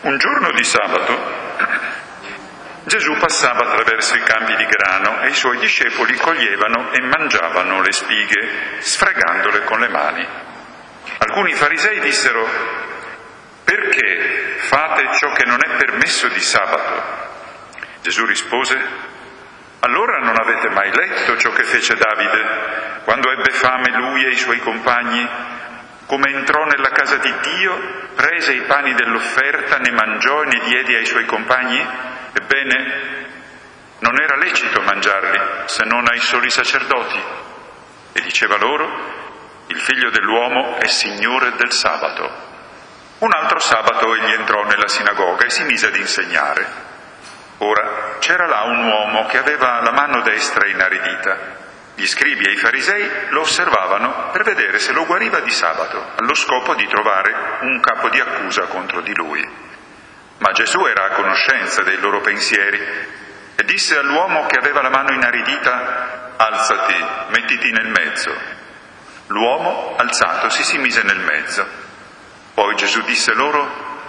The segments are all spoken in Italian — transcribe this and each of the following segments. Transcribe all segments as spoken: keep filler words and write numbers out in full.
Un giorno di sabato Gesù passava attraverso i campi di grano e i suoi discepoli coglievano e mangiavano le spighe, sfregandole con le mani. Alcuni farisei dissero: «Perché fate ciò che non è permesso di sabato?» Gesù rispose: «Allora non avete mai letto ciò che fece Davide quando ebbe fame lui e i suoi compagni? Come entrò nella casa di Dio, prese i pani dell'offerta, ne mangiò e ne diede ai suoi compagni? Ebbene, non era lecito mangiarli, se non ai soli sacerdoti. E diceva loro: il figlio dell'uomo è signore del sabato». Un altro sabato egli entrò nella sinagoga e si mise ad insegnare. Ora c'era là un uomo che aveva la mano destra inaridita. Gli scribi e i farisei lo osservavano per vedere se lo guariva di sabato, allo scopo di trovare un capo di accusa contro di lui. Ma Gesù era a conoscenza dei loro pensieri e disse all'uomo che aveva la mano inaridita: «Alzati, mettiti nel mezzo». L'uomo, alzatosi, si mise nel mezzo. Poi Gesù disse loro: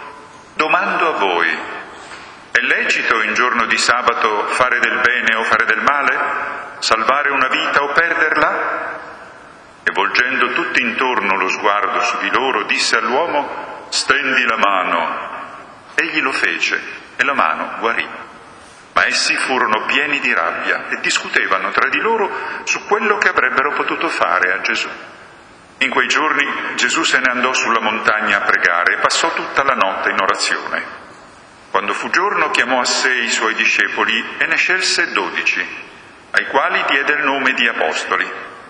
«Domando a voi, è lecito in giorno di sabato fare del bene o fare del male? Salvare una vita o perderla?» E volgendo tutti intorno lo sguardo su di loro, disse all'uomo: «Stendi la mano». Egli lo fece e la mano guarì. Ma essi furono pieni di rabbia e discutevano tra di loro su quello che avrebbero potuto fare a Gesù. In quei giorni Gesù se ne andò sulla montagna a pregare e passò tutta la notte in orazione. Quando fu giorno chiamò a sé i suoi discepoli e ne scelse dodici, ai quali diede il nome di apostoli: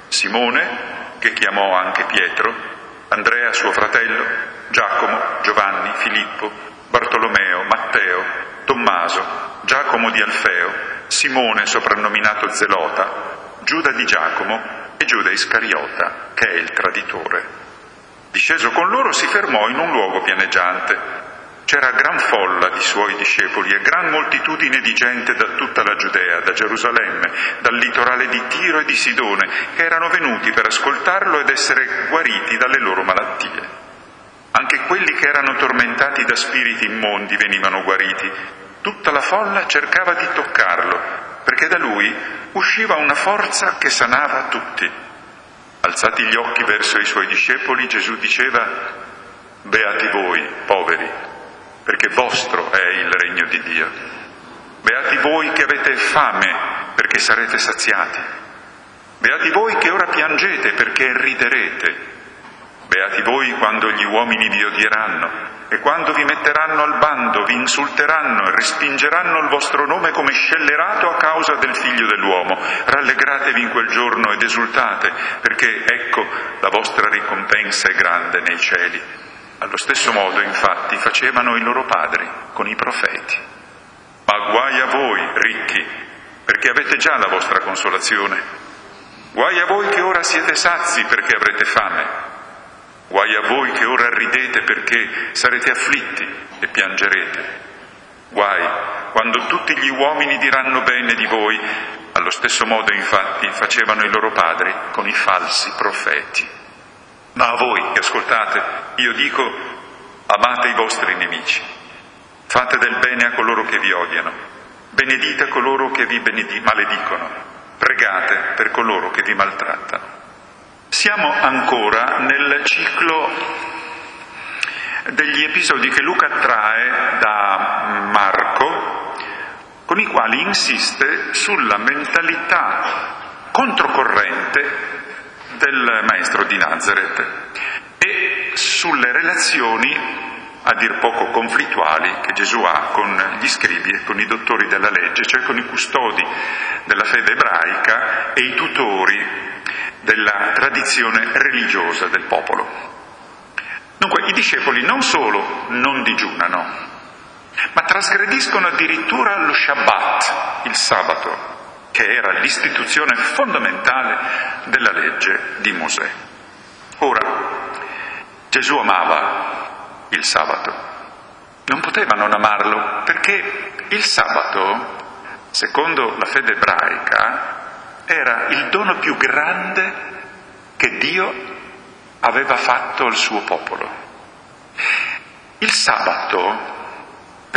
Simone, che chiamò anche Pietro, Andrea suo fratello, Giacomo, Giovanni, Filippo, Bartolomeo, Matteo, Tommaso, Giacomo di Alfeo, Simone soprannominato Zelota, Giuda di Giacomo e Giuda Iscariota, che è il traditore. Disceso con loro si fermò in un luogo pianeggiante. C'era gran folla di suoi discepoli e gran moltitudine di gente da tutta la Giudea, da Gerusalemme, dal litorale di Tiro e di Sidone, che erano venuti per ascoltarlo ed essere guariti dalle loro malattie. Anche quelli che erano tormentati da spiriti immondi venivano guariti. Tutta la folla cercava di toccarlo, perché da lui usciva una forza che sanava tutti. Alzati gli occhi verso i suoi discepoli, Gesù diceva: «Beati voi, poveri, perché vostro è il regno di Dio. Beati voi che avete fame, perché sarete saziati. Beati voi che ora piangete, perché riderete. Beati voi quando gli uomini vi odieranno e quando vi metteranno al bando, vi insulteranno e respingeranno il vostro nome come scellerato a causa del Figlio dell'uomo. Rallegratevi in quel giorno ed esultate, perché ecco la vostra ricompensa è grande nei cieli». Allo stesso modo, infatti, facevano i loro padri con i profeti. Ma guai a voi, ricchi, perché avete già la vostra consolazione. Guai a voi che ora siete sazi, perché avrete fame. Guai a voi che ora ridete, perché sarete afflitti e piangerete. Guai quando tutti gli uomini diranno bene di voi. Allo stesso modo, infatti, facevano i loro padri con i falsi profeti. Ma a voi che ascoltate, io dico: amate i vostri nemici, fate del bene a coloro che vi odiano, benedite coloro che vi benedi- maledicono, pregate per coloro che vi maltrattano. Siamo ancora nel ciclo degli episodi che Luca trae da Marco, con i quali insiste sulla mentalità controcorrente del maestro di Nazareth e sulle relazioni, a dir poco conflittuali, che Gesù ha con gli scribi e con i dottori della legge, cioè con i custodi della fede ebraica e i tutori della tradizione religiosa del popolo. Dunque, i discepoli non solo non digiunano, ma trasgrediscono addirittura lo Shabbat, il sabato, che era l'istituzione fondamentale della legge di Mosè. Ora, Gesù amava il sabato. Non poteva non amarlo, perché il sabato, secondo la fede ebraica, era il dono più grande che Dio aveva fatto al suo popolo. Il sabato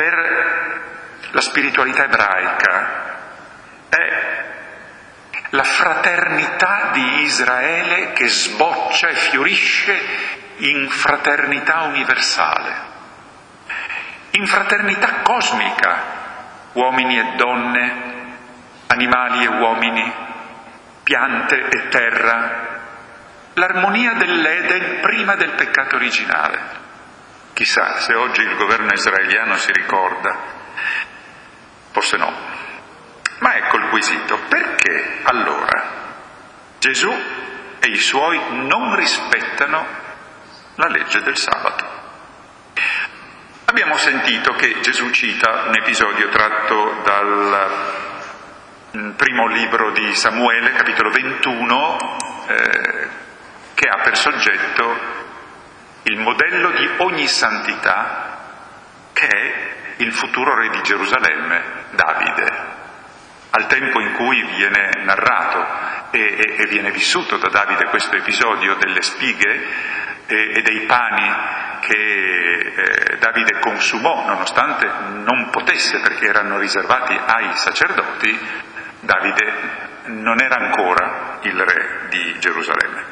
per la spiritualità ebraica è la fraternità di Israele che sboccia e fiorisce in fraternità universale, in fraternità cosmica, uomini e donne, animali e uomini, piante e terra, l'armonia dell'Eden prima del peccato originale. Chissà se oggi il governo israeliano si ricorda, forse no. Ma ecco il quesito: perché allora Gesù e i suoi non rispettano la legge del sabato? Abbiamo sentito che Gesù cita un episodio tratto dal primo libro di Samuele, capitolo ventuno, eh, che ha per soggetto il modello di ogni santità che è il futuro re di Gerusalemme, Davide. Al tempo in cui viene narrato e, e, e viene vissuto da Davide questo episodio delle spighe e, e dei pani che eh, Davide consumò, nonostante non potesse perché erano riservati ai sacerdoti, Davide non era ancora il re di Gerusalemme.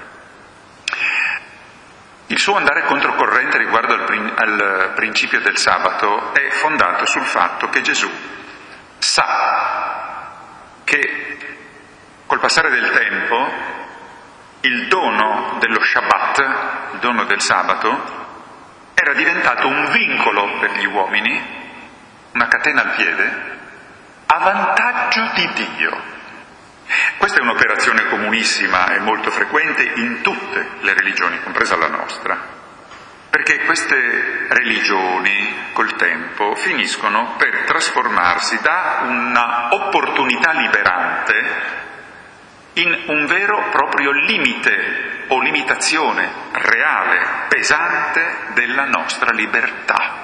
Il suo andare controcorrente riguardo al, prin- al principio del sabato è fondato sul fatto che Gesù sa che col passare del tempo il dono dello Shabbat, il dono del sabato, era diventato un vincolo per gli uomini, una catena al piede, a vantaggio di Dio. Questa è un'operazione comunissima e molto frequente in tutte le religioni, compresa la nostra, perché queste religioni col tempo finiscono per trasformarsi da una opportunità liberante in un vero e proprio limite o limitazione reale, pesante della nostra libertà.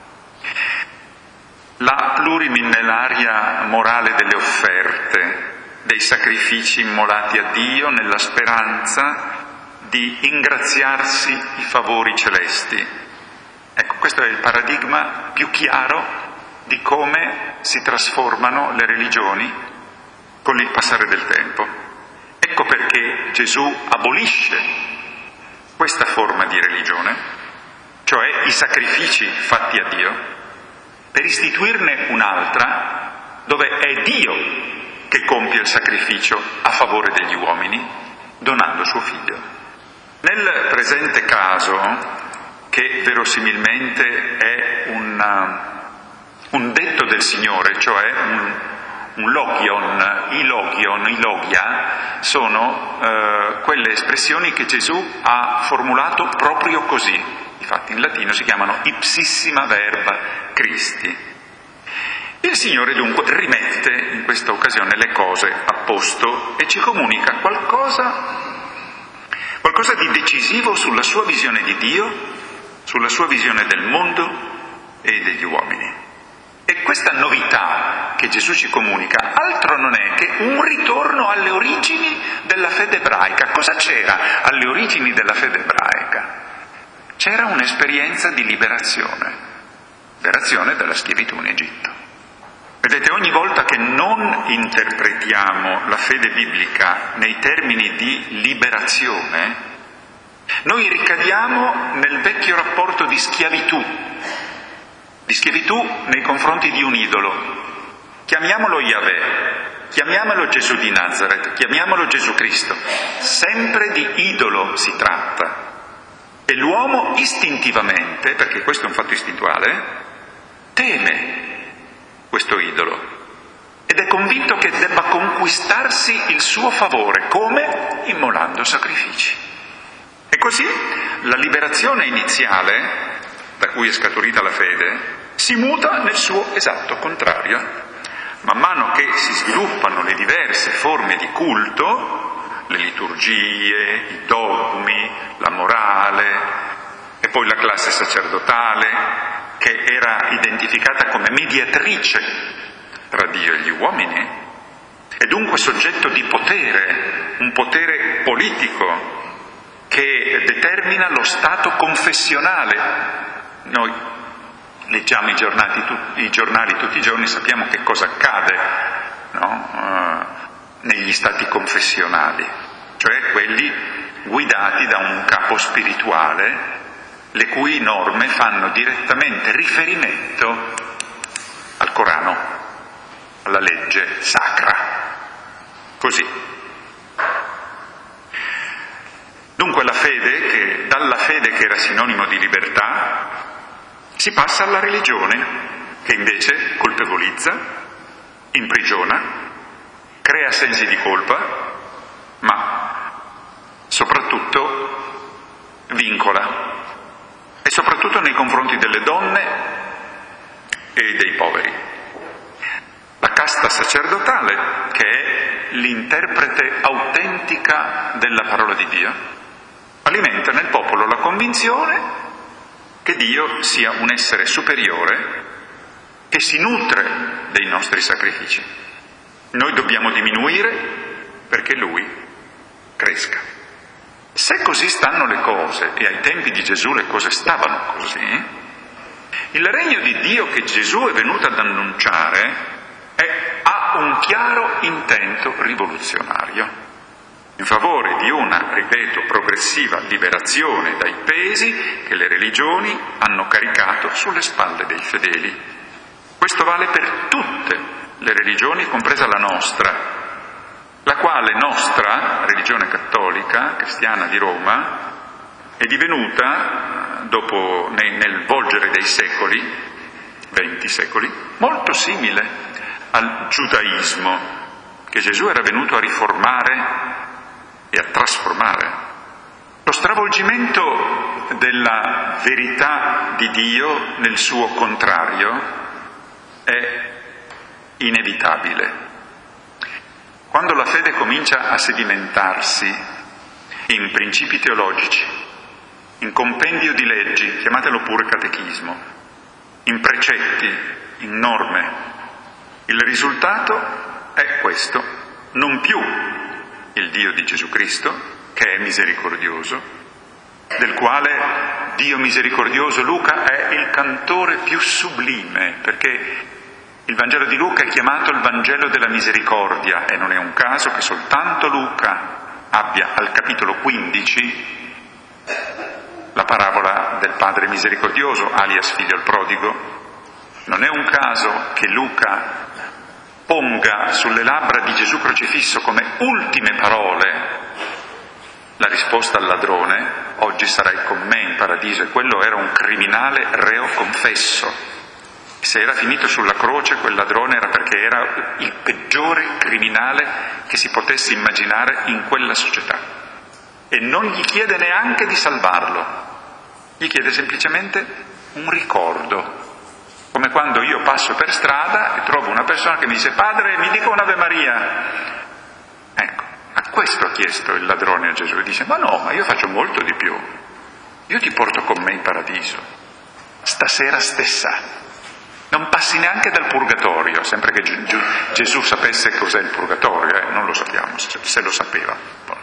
La plurimillenaria morale delle offerte, dei sacrifici immolati a Dio nella speranza di ingraziarsi i favori celesti. Ecco, questo è il paradigma più chiaro di come si trasformano le religioni con il passare del tempo. Ecco perché Gesù abolisce questa forma di religione, cioè i sacrifici fatti a Dio, per istituirne un'altra dove è Dio che compie il sacrificio a favore degli uomini, donando suo figlio. Nel presente caso, che verosimilmente è una, un detto del Signore, cioè un, un logion, i logion, i logia, sono eh, quelle espressioni che Gesù ha formulato proprio così. Infatti in latino si chiamano ipsissima verba Christi. Il Signore dunque rimette in questa occasione le cose a posto e ci comunica qualcosa, qualcosa di decisivo sulla sua visione di Dio, sulla sua visione del mondo e degli uomini. E questa novità che Gesù ci comunica altro non è che un ritorno alle origini della fede ebraica. Cosa c'era alle origini della fede ebraica? C'era un'esperienza di liberazione, liberazione dalla schiavitù in Egitto. Vedete, ogni volta che non interpretiamo la fede biblica nei termini di liberazione, noi ricadiamo nel vecchio rapporto di schiavitù, di schiavitù nei confronti di un idolo. Chiamiamolo Yahweh, chiamiamolo Gesù di Nazaret, chiamiamolo Gesù Cristo. Sempre di idolo si tratta. E l'uomo istintivamente, perché questo è un fatto istintuale, teme questo idolo ed è convinto che debba conquistarsi il suo favore. Come? Immolando sacrifici. E così la liberazione iniziale, da cui è scaturita la fede, si muta nel suo esatto contrario. Man mano che si sviluppano le diverse forme di culto, le liturgie, i dogmi, la morale e poi la classe sacerdotale, che era identificata come mediatrice tra Dio e gli uomini, e dunque soggetto di potere, un potere politico che determina lo stato confessionale. Noi leggiamo i giornali, tu, i giornali tutti i giorni, sappiamo che cosa accade, no? uh, negli stati confessionali, cioè quelli guidati da un capo spirituale, le cui norme fanno direttamente riferimento al Corano, alla legge sacra. Così. Dunque la fede, che dalla fede che era sinonimo di libertà, si passa alla religione, che invece colpevolizza, imprigiona, crea sensi di colpa, ma soprattutto vincola, e soprattutto nei confronti delle donne e dei poveri. La casta sacerdotale, che è l'interprete autentica della parola di Dio, alimenta nel popolo la convinzione che Dio sia un essere superiore che si nutre dei nostri sacrifici. Noi dobbiamo diminuire perché Lui cresca. Se così stanno le cose, e ai tempi di Gesù le cose stavano così, il regno di Dio che Gesù è venuto ad annunciare è, ha un chiaro intento rivoluzionario, in favore di una, ripeto, progressiva liberazione dai pesi che le religioni hanno caricato sulle spalle dei fedeli. Questo vale per tutte le religioni, compresa la nostra, la quale nostra religione cattolica, cristiana di Roma, è divenuta, dopo nel, nel volgere dei secoli, venti secoli, molto simile al giudaismo che Gesù era venuto a riformare e a trasformare. Lo stravolgimento della verità di Dio nel suo contrario è inevitabile. Quando la fede comincia a sedimentarsi in principi teologici, in compendio di leggi, chiamatelo pure catechismo, in precetti, in norme, il risultato è questo: non più il Dio di Gesù Cristo, che è misericordioso, del quale Dio misericordioso Luca è il cantore più sublime, perché il Vangelo di Luca è chiamato il Vangelo della misericordia, e non è un caso che soltanto Luca abbia al capitolo quindici la parabola del Padre misericordioso, alias figlio al prodigo. Non è un caso che Luca ponga sulle labbra di Gesù crocifisso come ultime parole la risposta al ladrone: oggi sarai con me in paradiso. E quello era un criminale reo confesso. Se era finito sulla croce quel ladrone era perché era il peggiore criminale che si potesse immaginare in quella società, e non gli chiede neanche di salvarlo, gli chiede semplicemente un ricordo. Come quando io passo per strada e trovo una persona che mi dice: padre, mi dica un'Ave Maria. Ecco, a questo ha chiesto il ladrone a Gesù, e dice: ma no, ma io faccio molto di più, io ti porto con me in paradiso, stasera stessa. Non passi neanche dal purgatorio, sempre che Gesù sapesse cos'è il purgatorio, eh? Non lo sappiamo, se lo sapeva.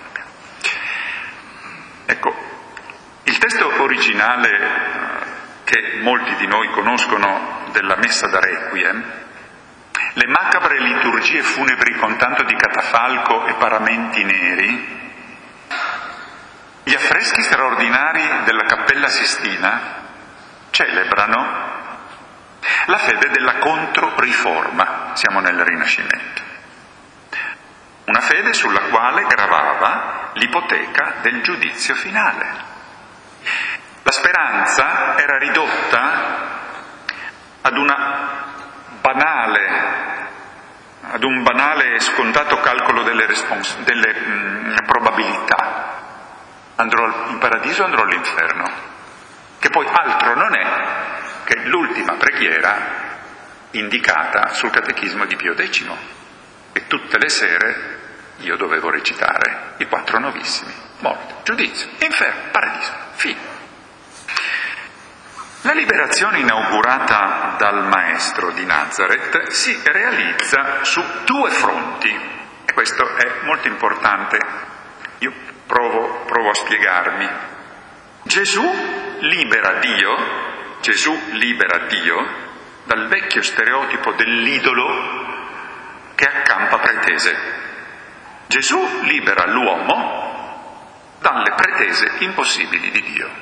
Ecco, il testo originale che molti di noi conoscono della messa da Requiem, le macabre liturgie funebri con tanto di catafalco e paramenti neri, gli affreschi straordinari della Cappella Sistina celebrano la fede della Controriforma. Siamo nel Rinascimento. Una fede sulla quale gravava l'ipoteca del giudizio finale. La speranza era ridotta ad una banale, ad un banale e scontato calcolo delle, respons- delle mh, probabilità. Andrò in paradiso, andrò all'inferno, che poi altro non è che l'ultima preghiera indicata sul catechismo di Pio X, che tutte le sere io dovevo recitare, i quattro novissimi: morte, giudizio, inferno, paradiso, fine. La liberazione inaugurata dal Maestro di Nazareth si realizza su due fronti, e questo è molto importante. Io provo, provo a spiegarmi. Gesù libera Dio Gesù libera Dio dal vecchio stereotipo dell'idolo che accampa pretese. Gesù libera l'uomo dalle pretese impossibili di Dio.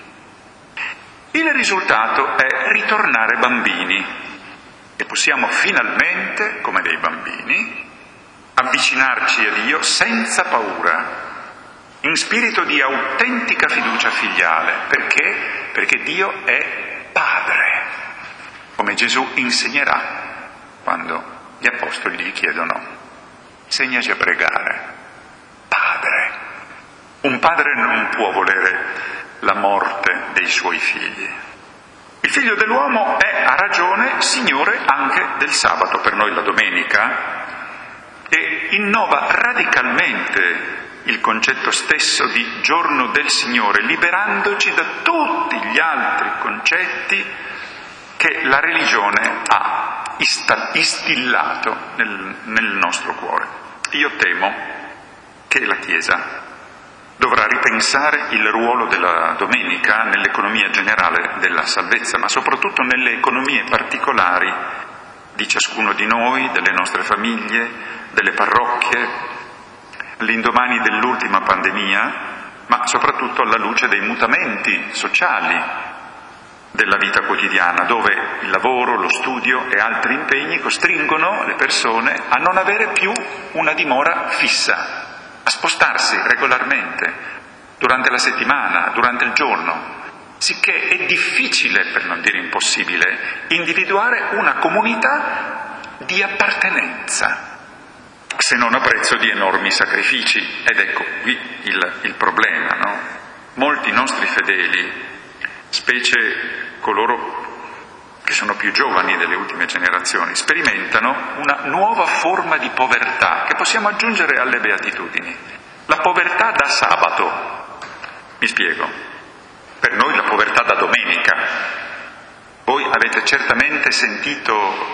Il risultato è ritornare bambini e possiamo finalmente, come dei bambini, avvicinarci a Dio senza paura, in spirito di autentica fiducia filiale. Perché? Perché Dio è Padre, come Gesù insegnerà quando gli apostoli gli chiedono: insegnaci a pregare. Padre. Un padre non può volere la morte dei suoi figli. Il figlio dell'uomo è, a ragione, Signore anche del sabato, per noi la domenica, e innova radicalmente il concetto stesso di giorno del Signore, liberandoci da tutti gli altri concetti che la religione ha istillato nel, nel nostro cuore. Io temo che la Chiesa dovrà ripensare il ruolo della domenica nell'economia generale della salvezza, ma soprattutto nelle economie particolari di ciascuno di noi, delle nostre famiglie, delle parrocchie, all'indomani dell'ultima pandemia, ma soprattutto alla luce dei mutamenti sociali della vita quotidiana, dove il lavoro, lo studio e altri impegni costringono le persone a non avere più una dimora fissa, a spostarsi regolarmente durante la settimana, durante il giorno, sicché è difficile, per non dire impossibile, individuare una comunità di appartenenza, se non a prezzo di enormi sacrifici. Ed ecco qui il, il problema, no? Molti nostri fedeli, specie coloro che sono più giovani delle ultime generazioni, sperimentano una nuova forma di povertà che possiamo aggiungere alle beatitudini: la povertà da sabato. Mi spiego. Per noi la povertà da domenica. Voi avete certamente sentito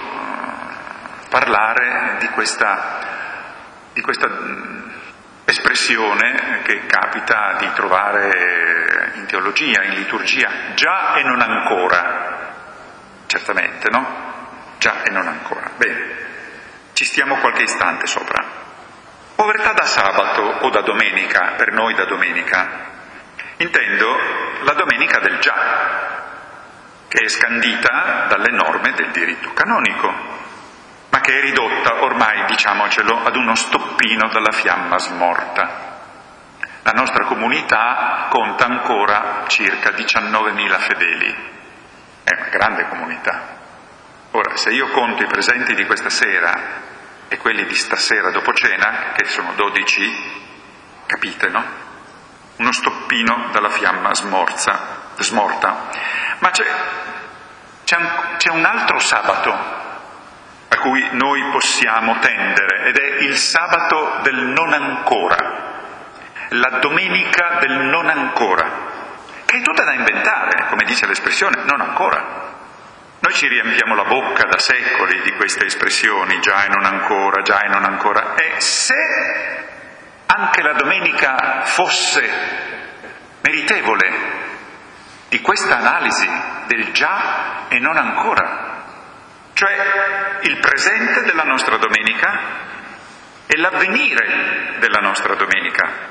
uh, parlare di questa, di questa uh, espressione che capita di trovare in teologia, in liturgia: già e non ancora. Certamente, no? Già e non ancora. Bene, ci stiamo qualche istante sopra. Povertà da sabato o da domenica, per noi da domenica, intendo la domenica del già, che è scandita dalle norme del diritto canonico, ma che è ridotta ormai, diciamocelo, ad uno stoppino dalla fiamma smorta. La nostra comunità conta ancora circa diciannovemila fedeli. È una grande comunità. Ora, se io conto i presenti di questa sera e quelli di stasera dopo cena, che sono dodici, capite, no? Uno stoppino dalla fiamma smorza, smorta. Ma c'è, c'è, un, c'è un altro sabato a cui noi possiamo tendere, ed è il sabato del non ancora, la domenica del non ancora, che è tutta da inventare, come dice l'espressione, non ancora. Noi ci riempiamo la bocca da secoli di queste espressioni, già e non ancora, già e non ancora. E se anche la domenica fosse meritevole di questa analisi del già e non ancora, cioè il presente della nostra domenica e l'avvenire della nostra domenica.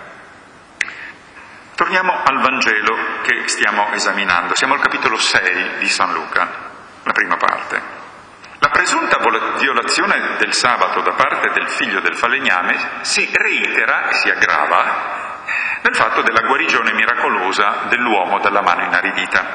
Torniamo al Vangelo che stiamo esaminando. Siamo al capitolo sei di San Luca, la prima parte. La presunta violazione del sabato da parte del figlio del falegname si reitera e si aggrava nel fatto della guarigione miracolosa dell'uomo dalla mano inaridita,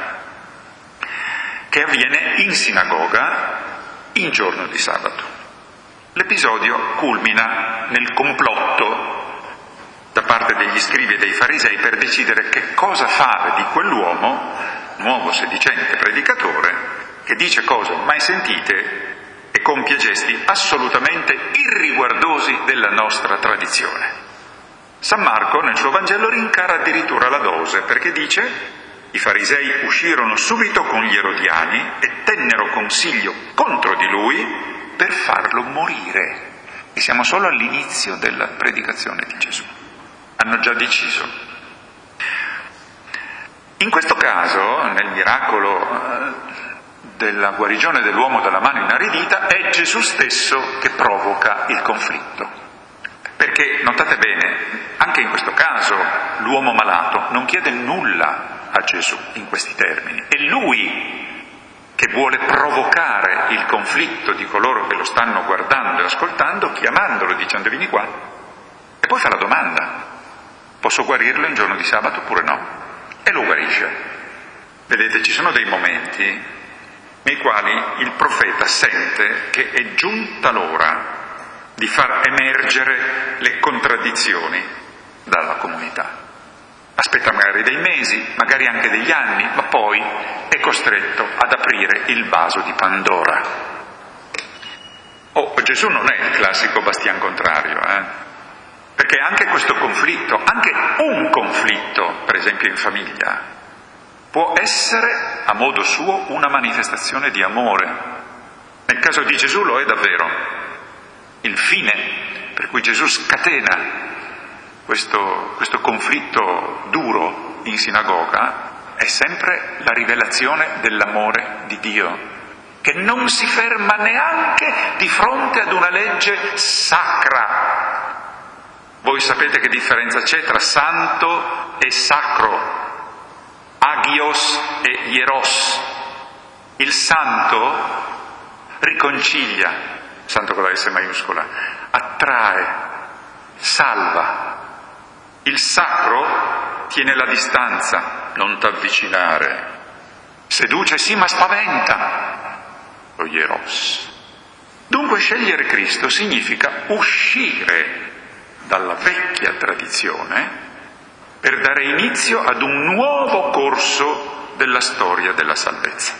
che avviene in sinagoga in giorno di sabato. L'episodio culmina nel complotto da parte degli scribi e dei farisei per decidere che cosa fare di quell'uomo, nuovo sedicente predicatore, che dice cose mai sentite e compie gesti assolutamente irriguardosi della nostra tradizione. San Marco nel suo Vangelo rincara addirittura la dose, perché dice: i farisei uscirono subito con gli erodiani e tennero consiglio contro di lui per farlo morire. E siamo solo all'inizio della predicazione di Gesù. Hanno già deciso. In questo caso, nel miracolo della guarigione dell'uomo dalla mano inaridita, è Gesù stesso che provoca il conflitto. Perché, notate bene, anche in questo caso l'uomo malato non chiede nulla a Gesù in questi termini, è lui che vuole provocare il conflitto di coloro che lo stanno guardando e ascoltando, chiamandolo, dicendo vieni qua, e poi fa la domanda: posso guarirlo in giorno di sabato oppure no? E lo guarisce. Vedete, ci sono dei momenti nei quali il profeta sente che è giunta l'ora di far emergere le contraddizioni dalla comunità. Aspetta magari dei mesi, magari anche degli anni, ma poi è costretto ad aprire il vaso di Pandora. Oh, Gesù non è il classico bastian contrario, eh? Perché anche questo conflitto, anche un conflitto, per esempio in famiglia, può essere a modo suo una manifestazione di amore. Nel caso di Gesù lo è davvero. Il fine per cui Gesù scatena questo, questo conflitto duro in sinagoga è sempre la rivelazione dell'amore di Dio, che non si ferma neanche di fronte ad una legge sacra. Voi sapete che differenza c'è tra santo e sacro, agios e hieros. Il santo riconcilia, santo con la S maiuscola, attrae, salva. Il sacro tiene la distanza, non t'avvicinare. Seduce sì, ma spaventa. Lo hieros. Dunque scegliere Cristo significa uscire dalla vecchia tradizione per dare inizio ad un nuovo corso della storia della salvezza.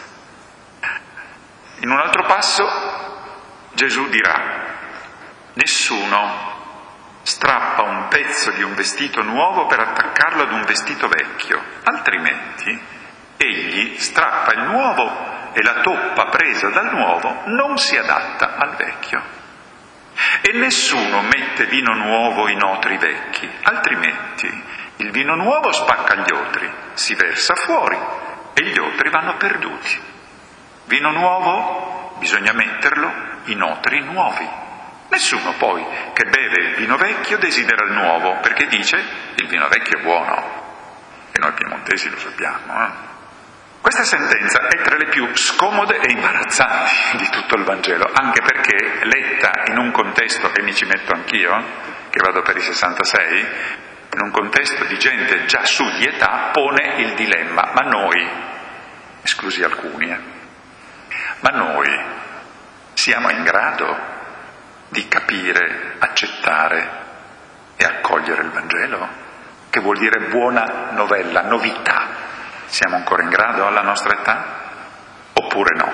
In un altro passo Gesù dirà: nessuno strappa un pezzo di un vestito nuovo per attaccarlo ad un vestito vecchio, altrimenti egli strappa il nuovo e la toppa presa dal nuovo non si adatta al vecchio. E nessuno mette vino nuovo in otri vecchi, altrimenti il vino nuovo spacca gli otri, si versa fuori e gli otri vanno perduti. Vino nuovo bisogna metterlo in otri nuovi. Nessuno poi che beve il vino vecchio desidera il nuovo, perché dice il vino vecchio è buono. E noi piemontesi lo sappiamo. Eh? Questa sentenza è tra le più scomode e imbarazzanti di tutto il Vangelo, anche perché letta in un contesto, e mi ci metto anch'io, che vado per i sessantasei, in un contesto di gente già su di età, pone il dilemma: ma noi, esclusi alcuni, eh, ma noi siamo in grado di capire, accettare e accogliere il Vangelo? Che vuol dire buona novella, novità. Siamo ancora in grado alla nostra età? Oppure no?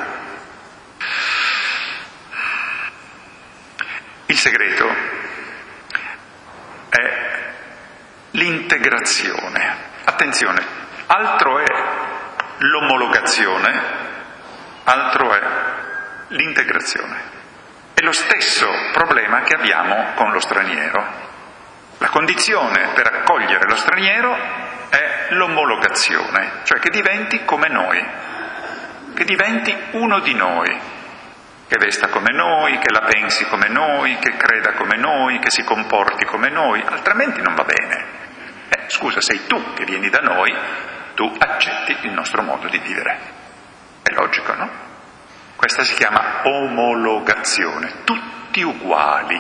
Il segreto è l'integrazione. Attenzione, altro è l'omologazione, altro è l'integrazione. È lo stesso problema che abbiamo con lo straniero. La condizione per accogliere lo straniero è l'omologazione, cioè che diventi come noi, che diventi uno di noi, che vesta come noi, che la pensi come noi, che creda come noi, che si comporti come noi, altrimenti non va bene. Eh, scusa, sei tu che vieni da noi, tu accetti il nostro modo di vivere. È logico, no? Questa si chiama omologazione, tutti uguali.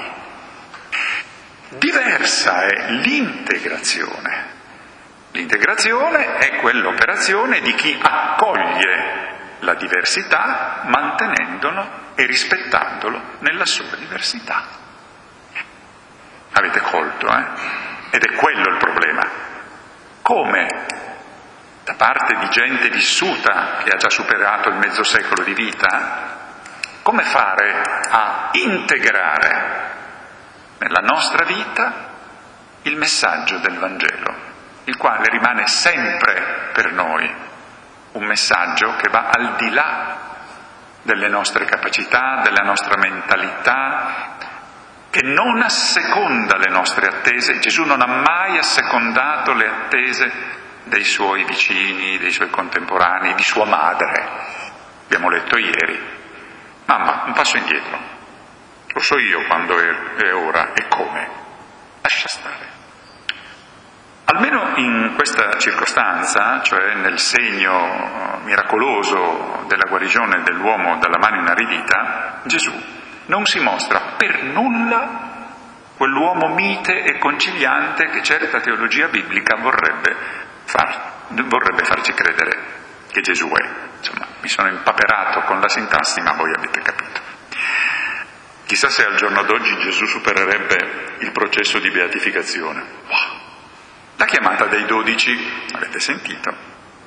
Diversa è l'integrazione. L'integrazione è quell'operazione di chi accoglie la diversità mantenendolo e rispettandolo nella sua diversità. Avete colto, eh? Ed è quello il problema. Come da parte di gente vissuta che ha già superato il mezzo secolo di vita, come fare a integrare nella nostra vita il messaggio del Vangelo, il quale rimane sempre per noi un messaggio che va al di là delle nostre capacità, della nostra mentalità, che non asseconda le nostre attese. Gesù non ha mai assecondato le attese dei suoi vicini, dei suoi contemporanei, di sua madre. Abbiamo letto ieri. Mamma, un passo indietro. Lo so io quando è, è ora e come. Lascia stare. Almeno in questa circostanza, cioè nel segno miracoloso della guarigione dell'uomo dalla mano inaridita, Gesù non si mostra per nulla quell'uomo mite e conciliante che certa teologia biblica vorrebbe, far, vorrebbe farci credere che Gesù è. Insomma, mi sono impaperato con la sintassi, ma voi avete capito. Chissà se al giorno d'oggi Gesù supererebbe il processo di beatificazione. Wow. La chiamata dei dodici, avete sentito?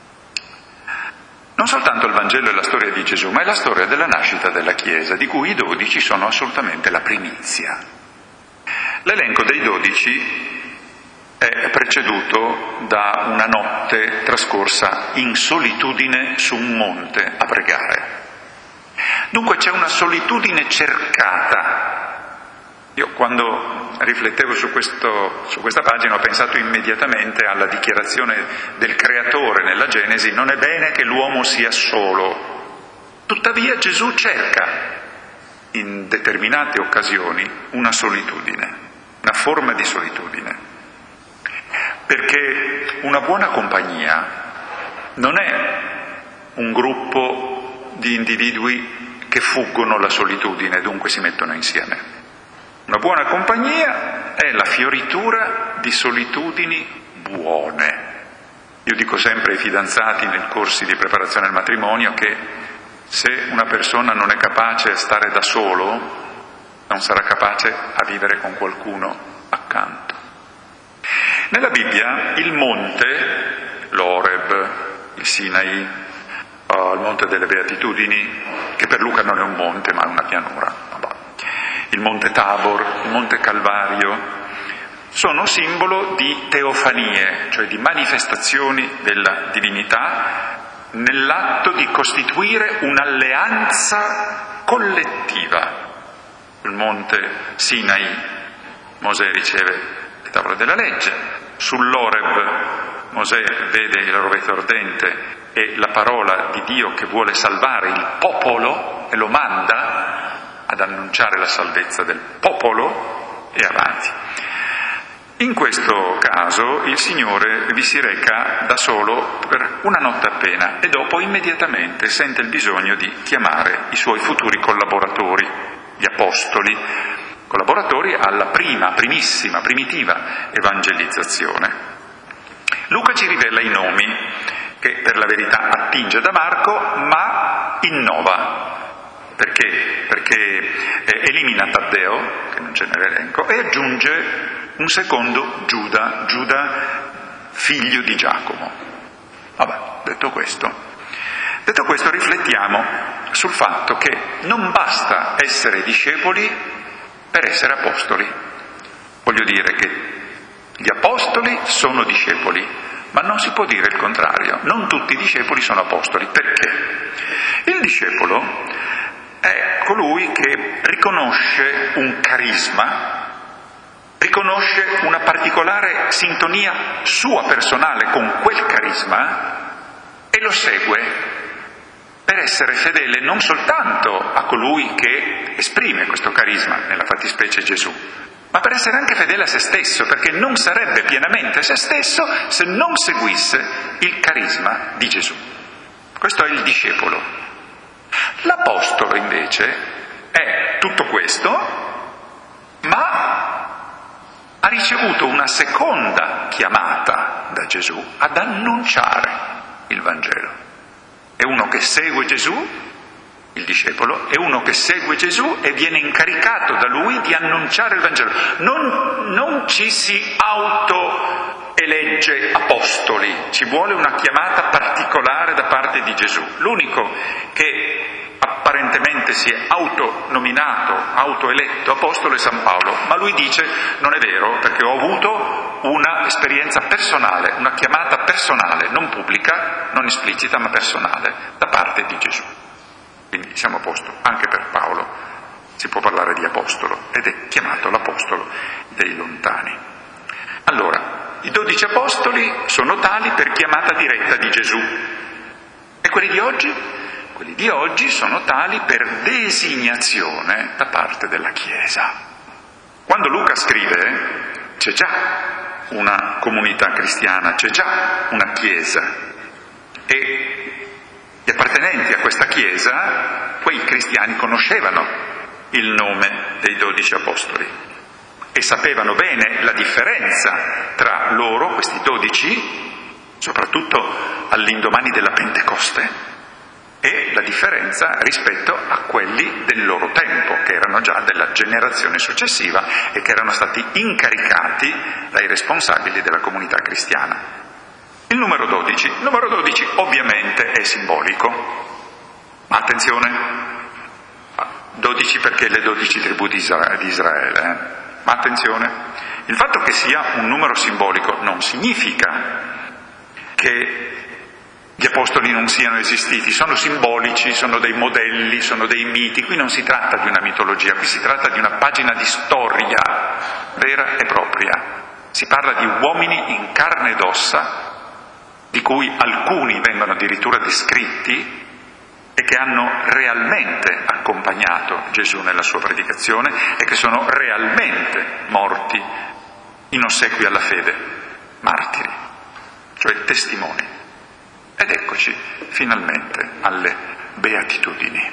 Non soltanto il Vangelo è la storia di Gesù, ma è la storia della nascita della Chiesa, di cui i dodici sono assolutamente la primizia. L'elenco dei dodici è preceduto da una notte trascorsa in solitudine su un monte a pregare. Dunque c'è una solitudine cercata. Io quando riflettevo su, questo, su questa pagina ho pensato immediatamente alla dichiarazione del Creatore nella Genesi: non è bene che l'uomo sia solo. Tuttavia Gesù cerca in determinate occasioni una solitudine, una forma di solitudine, perché una buona compagnia non è un gruppo di individui che fuggono la solitudine e dunque si mettono insieme. Una buona compagnia è la fioritura di solitudini buone. Io dico sempre ai fidanzati nei corsi di preparazione al matrimonio che se una persona non è capace a stare da solo, non sarà capace a vivere con qualcuno accanto. Nella Bibbia il monte, l'Oreb, il Sinai, uh, il monte delle Beatitudini, che per Luca non è un monte ma è una pianura, vabbè, il monte Tabor, il monte Calvario, sono simbolo di teofanie, cioè di manifestazioni della divinità nell'atto di costituire un'alleanza collettiva. Sul monte Sinai Mosè riceve le tavole della legge, sull'Oreb Mosè vede il rovetto ardente e la parola di Dio che vuole salvare il popolo e lo manda ad annunciare la salvezza del popolo e avanti. In questo caso il Signore vi si reca da solo per una notte appena e dopo immediatamente sente il bisogno di chiamare i suoi futuri collaboratori, gli apostoli, collaboratori alla prima, primissima, primitiva evangelizzazione. Luca ci rivela i nomi, che per la verità attinge da Marco, ma innova. Perché? Perché elimina Taddeo, che non c'è nell'elenco, e aggiunge un secondo Giuda, Giuda figlio di Giacomo. Vabbè, detto questo, detto questo riflettiamo sul fatto che non basta essere discepoli per essere apostoli. Voglio dire che gli apostoli sono discepoli, ma non si può dire il contrario. Non tutti i discepoli sono apostoli. Perché? Il discepolo è colui che riconosce un carisma, riconosce una particolare sintonia sua personale con quel carisma e lo segue per essere fedele non soltanto a colui che esprime questo carisma, nella fattispecie Gesù, ma per essere anche fedele a se stesso, perché non sarebbe pienamente se stesso se non seguisse il carisma di Gesù. Questo è il discepolo. L'apostolo invece è tutto questo, ma ha ricevuto una seconda chiamata da Gesù ad annunciare il Vangelo. È uno che segue Gesù, il discepolo, è uno che segue Gesù e viene incaricato da lui di annunciare il Vangelo. Non, non ci si autoelegge apostoli, ci vuole una chiamata particolare da parte di Gesù. L'unico che apparentemente si è autonominato, autoeletto apostolo è San Paolo, ma lui dice non è vero, perché ho avuto una esperienza personale, una chiamata personale, non pubblica, non esplicita, ma personale, da parte di Gesù. Quindi siamo a posto, anche per Paolo si può parlare di apostolo, ed è chiamato l'apostolo dei lontani. Allora, i dodici apostoli sono tali per chiamata diretta di Gesù. E quelli di oggi? quelli di oggi sono tali per designazione da parte della Chiesa. Quando Luca scrive, c'è già una comunità cristiana, c'è già una Chiesa, e gli appartenenti a questa Chiesa, quei cristiani, conoscevano il nome dei dodici apostoli e sapevano bene la differenza tra loro, questi dodici, soprattutto all'indomani della Pentecoste, e la differenza rispetto a quelli del loro tempo, che erano già della generazione successiva e che erano stati incaricati dai responsabili della comunità cristiana. Il numero dodici. Il numero dodici ovviamente è simbolico, ma attenzione, dodici perché le dodici tribù di Israele, eh? ma attenzione, il fatto che sia un numero simbolico non significa che gli apostoli non siano esistiti, sono simbolici, sono dei modelli, sono dei miti. Qui non si tratta di una mitologia, qui si tratta di una pagina di storia vera e propria. Si parla di uomini in carne ed ossa, di cui alcuni vengono addirittura descritti e che hanno realmente accompagnato Gesù nella sua predicazione e che sono realmente morti in ossequio alla fede, martiri, cioè testimoni. Ed eccoci finalmente alle beatitudini.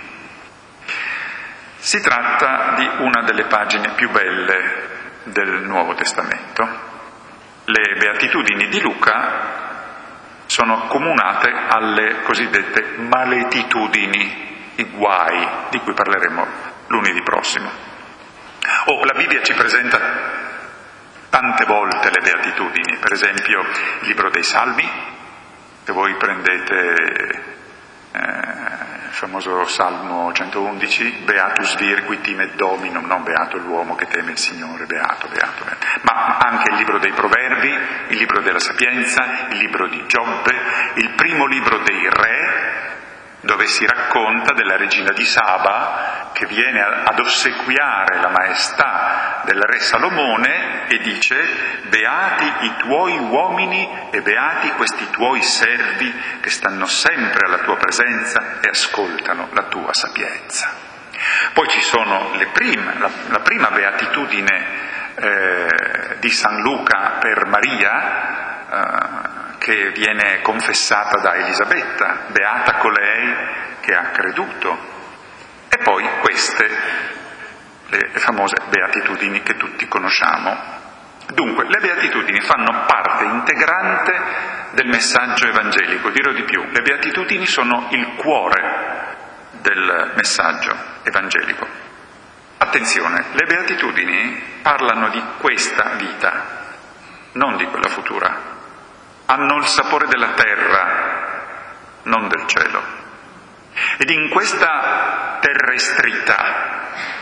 Si tratta di una delle pagine più belle del Nuovo Testamento. Le beatitudini di Luca sono accomunate alle cosiddette maletitudini, i guai, di cui parleremo lunedì prossimo. Oh, la Bibbia ci presenta tante volte le beatitudini, per esempio il libro dei Salmi. Se voi prendete eh, il famoso Salmo centoundici, Beatus vir qui timet Dominum, non beato l'uomo che teme il Signore, beato, beato, beato. Ma anche il libro dei Proverbi, il libro della Sapienza, il libro di Giobbe, il primo libro dei Re, dove si racconta della regina di Saba che viene ad ossequiare la maestà del re Salomone e dice: beati i tuoi uomini e beati questi tuoi servi che stanno sempre alla tua presenza e ascoltano la tua sapienza. Poi ci sono le prime, la, la prima beatitudine eh, di San Luca per Maria, eh, che viene confessata da Elisabetta, beata colei che ha creduto. E poi queste, le famose beatitudini che tutti conosciamo. Dunque, le beatitudini fanno parte integrante del messaggio evangelico. Dirò di più, le beatitudini sono il cuore del messaggio evangelico. Attenzione, le beatitudini parlano di questa vita, non di quella futura. Hanno il sapore della terra, non del cielo. Ed in questa terrestrità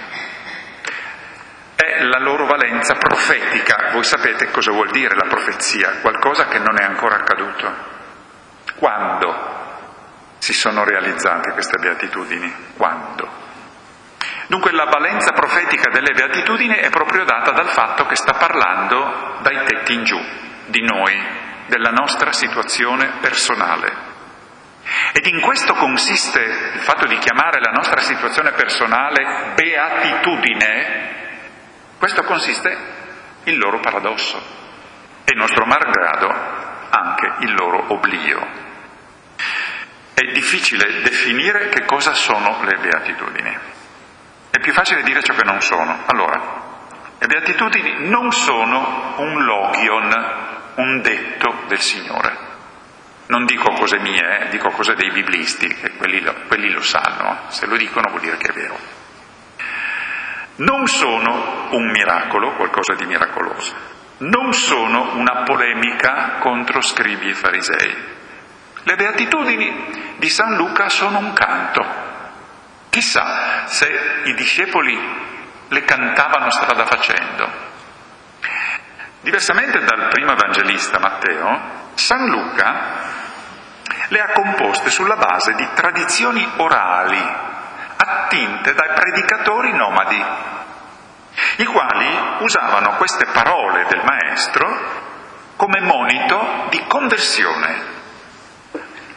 è la loro valenza profetica. Voi sapete cosa vuol dire la profezia, qualcosa che non è ancora accaduto. Quando si sono realizzate queste beatitudini? Quando? Dunque la valenza profetica delle beatitudini è proprio data dal fatto che sta parlando dai tetti in giù, di noi, della nostra situazione personale. Ed in questo consiste il fatto di chiamare la nostra situazione personale beatitudine. Questo consiste il loro paradosso e, nostro malgrado, anche il loro oblio. È difficile definire che cosa sono le beatitudini. È più facile dire ciò che non sono. Allora, le beatitudini non sono un logion, un detto del Signore. Non dico cose mie, eh, dico cose dei biblisti, che quelli lo, quelli lo sanno, se lo dicono vuol dire che è vero. Non sono un miracolo, qualcosa di miracoloso. Non sono una polemica contro scribi e farisei. Le beatitudini di San Luca sono un canto. Chissà se i discepoli le cantavano strada facendo. Diversamente dal primo evangelista Matteo, San Luca le ha composte sulla base di tradizioni orali attinte dai predicatori nomadi, i quali usavano queste parole del maestro come monito di conversione.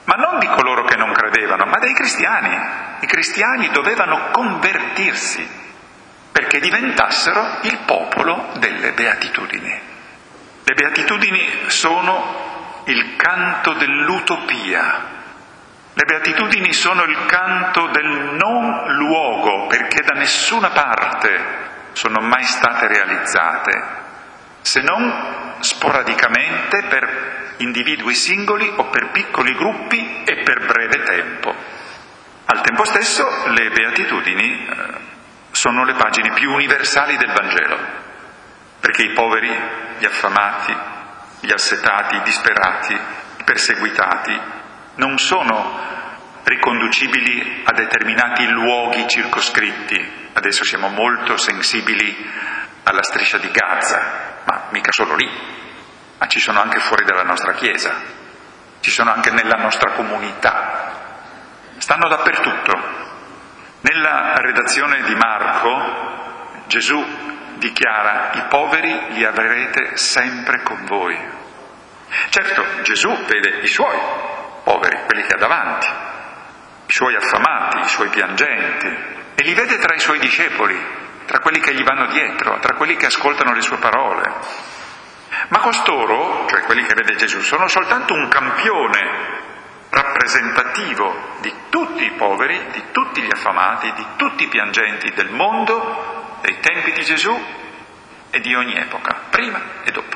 ma non di coloro che non credevano, ma dei cristiani. I cristiani dovevano convertirsi perché diventassero il popolo delle beatitudini. Le beatitudini sono il canto dell'utopia. Le beatitudini sono il canto del non luogo, perché da nessuna parte sono mai state realizzate, se non sporadicamente per individui singoli o per piccoli gruppi e per breve tempo. Al tempo stesso le beatitudini eh, sono le pagine più universali del Vangelo, perché i poveri, gli affamati, gli assetati, i disperati, i perseguitati non sono riconducibili a determinati luoghi circoscritti. Adesso siamo molto sensibili alla striscia di Gaza, ma mica solo lì, ma ci sono anche fuori dalla nostra Chiesa, ci sono anche nella nostra comunità, stanno dappertutto. Nella redazione di Marco Gesù dichiara: i poveri li avrete sempre con voi. Certo, Gesù vede i suoi poveri, quelli che ha davanti, i suoi affamati, i suoi piangenti, e li vede tra i suoi discepoli, tra quelli che gli vanno dietro, tra quelli che ascoltano le sue parole. Ma costoro, cioè quelli che vede Gesù, sono soltanto un campione rappresentativo di tutti i poveri, di tutti gli affamati, di tutti i piangenti del mondo, dei tempi di Gesù e di ogni epoca, prima e dopo.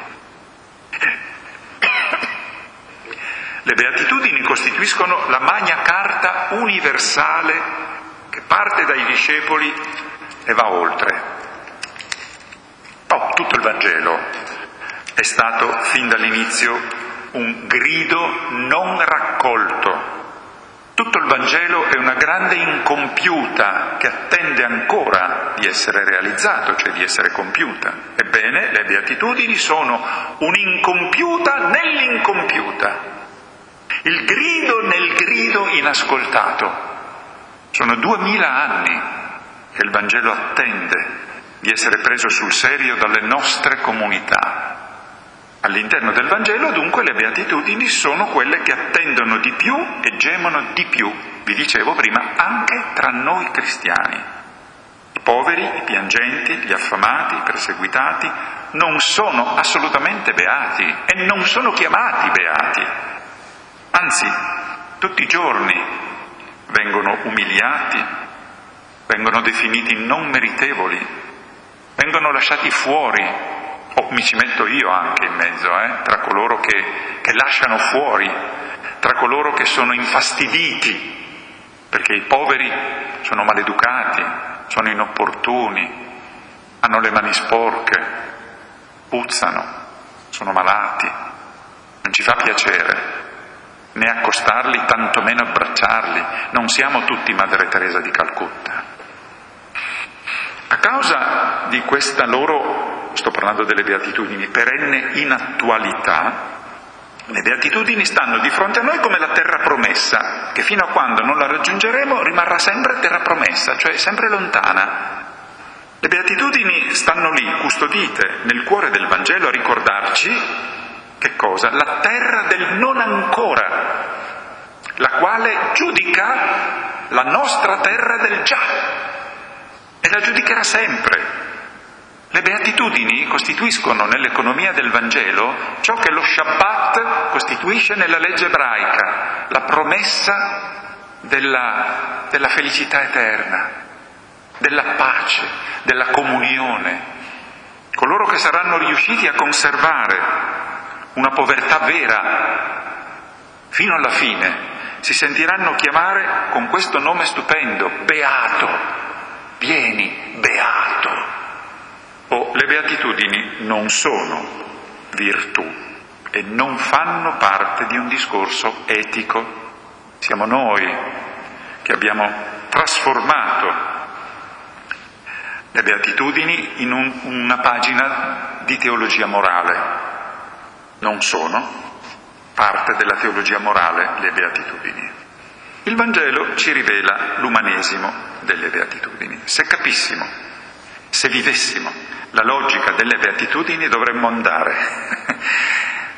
Le beatitudini costituiscono la magna carta universale che parte dai discepoli e va oltre. Oh, tutto il Vangelo è stato fin dall'inizio un grido non raccolto. Tutto il Vangelo è una grande incompiuta che attende ancora di essere realizzato, cioè di essere compiuta. Ebbene, le beatitudini sono un'incompiuta nell'incompiuta. Il grido nel grido inascoltato. Sono duemila anni che il Vangelo attende di essere preso sul serio dalle nostre comunità. All'interno del Vangelo, dunque, le beatitudini sono quelle che attendono di più e gemono di più, vi dicevo prima, anche tra noi cristiani. I poveri, i piangenti, gli affamati, i perseguitati non sono assolutamente beati e non sono chiamati beati. Anzi, tutti i giorni vengono umiliati, vengono definiti non meritevoli, vengono lasciati fuori, o mi ci metto io anche in mezzo, eh, tra coloro che, che lasciano fuori, tra coloro che sono infastiditi, perché i poveri sono maleducati, sono inopportuni, hanno le mani sporche, puzzano, sono malati, non ci fa piacere né accostarli, tantomeno abbracciarli. Non siamo tutti Madre Teresa di Calcutta. A causa di questa loro, sto parlando delle beatitudini, perenne inattualità, le beatitudini stanno di fronte a noi come la terra promessa, che fino a quando non la raggiungeremo rimarrà sempre terra promessa, cioè sempre lontana. Le beatitudini stanno lì, custodite nel cuore del Vangelo, a ricordarci che cosa? La terra del non ancora, la quale giudica la nostra terra del già e la giudicherà sempre. Le beatitudini costituiscono nell'economia del Vangelo ciò che lo Shabbat costituisce nella legge ebraica, la promessa della, della felicità eterna, della pace, della comunione. Coloro che saranno riusciti a conservare una povertà vera fino alla fine si sentiranno chiamare con questo nome stupendo: beato, vieni, beato. Oh, le beatitudini non sono virtù e non fanno parte di un discorso etico. Siamo noi che abbiamo trasformato le beatitudini in un, una pagina di teologia morale. Non sono parte della teologia morale le beatitudini. Il Vangelo ci rivela l'umanesimo delle beatitudini. Se capissimo, se vivessimo la logica delle beatitudini, dovremmo andare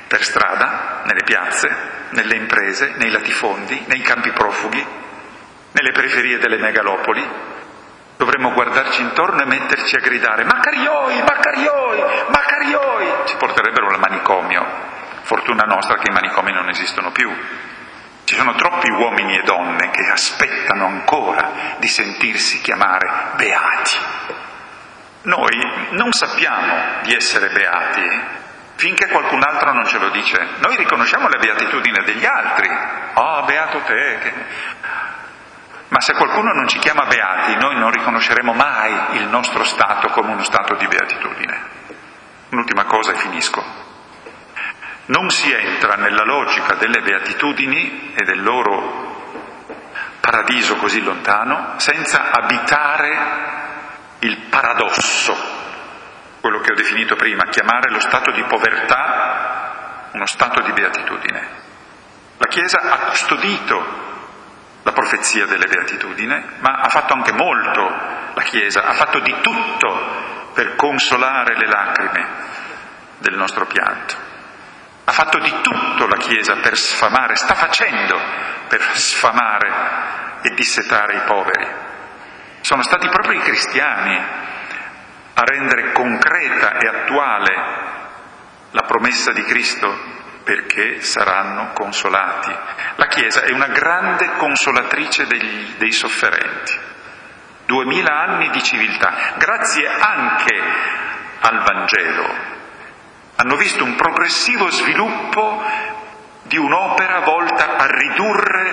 per strada, nelle piazze, nelle imprese, nei latifondi, nei campi profughi, nelle periferie delle megalopoli. Dovremmo guardarci intorno e metterci a gridare Macarioi, Macarioi, Macarioi! Ci porterebbero al manicomio. Fortuna nostra che i manicomi non esistono più. Ci sono troppi uomini e donne che aspettano ancora di sentirsi chiamare beati. Noi non sappiamo di essere beati finché qualcun altro non ce lo dice. Noi riconosciamo la beatitudine degli altri. Oh, beato te! Che... Ma se qualcuno non ci chiama beati, noi non riconosceremo mai il nostro stato come uno stato di beatitudine. Un'ultima cosa e finisco. Non si entra nella logica delle beatitudini e del loro paradiso così lontano senza abitare il paradosso, quello che ho definito prima, chiamare lo stato di povertà uno stato di beatitudine. La Chiesa ha custodito la profezia delle beatitudini, ma ha fatto anche molto, la Chiesa ha fatto di tutto per consolare le lacrime del nostro pianto. Ha fatto di tutto la Chiesa per sfamare, sta facendo per sfamare e dissetare i poveri. Sono stati proprio i cristiani a rendere concreta e attuale la promessa di Cristo, perché saranno consolati. La Chiesa è una grande consolatrice degli, dei sofferenti. Duemila anni di civiltà, grazie anche al Vangelo, hanno visto un progressivo sviluppo di un'opera volta a ridurre,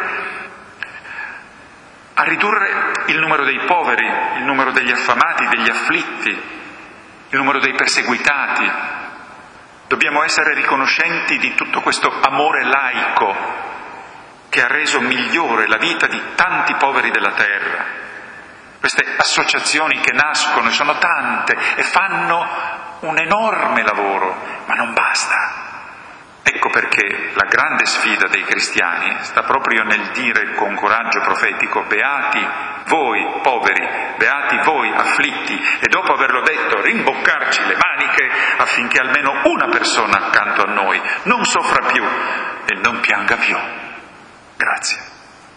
a ridurre il numero dei poveri, il numero degli affamati, degli afflitti, il numero dei perseguitati. Dobbiamo essere riconoscenti di tutto questo amore laico che ha reso migliore la vita di tanti poveri della terra. Queste associazioni che nascono, e sono tante, e fanno un enorme lavoro, ma non basta. Ecco perché la grande sfida dei cristiani sta proprio nel dire con coraggio profetico: beati voi poveri, beati voi afflitti, e dopo averlo detto rimboccarci le maniche affinché almeno una persona accanto a noi non soffra più e non pianga più. Grazie.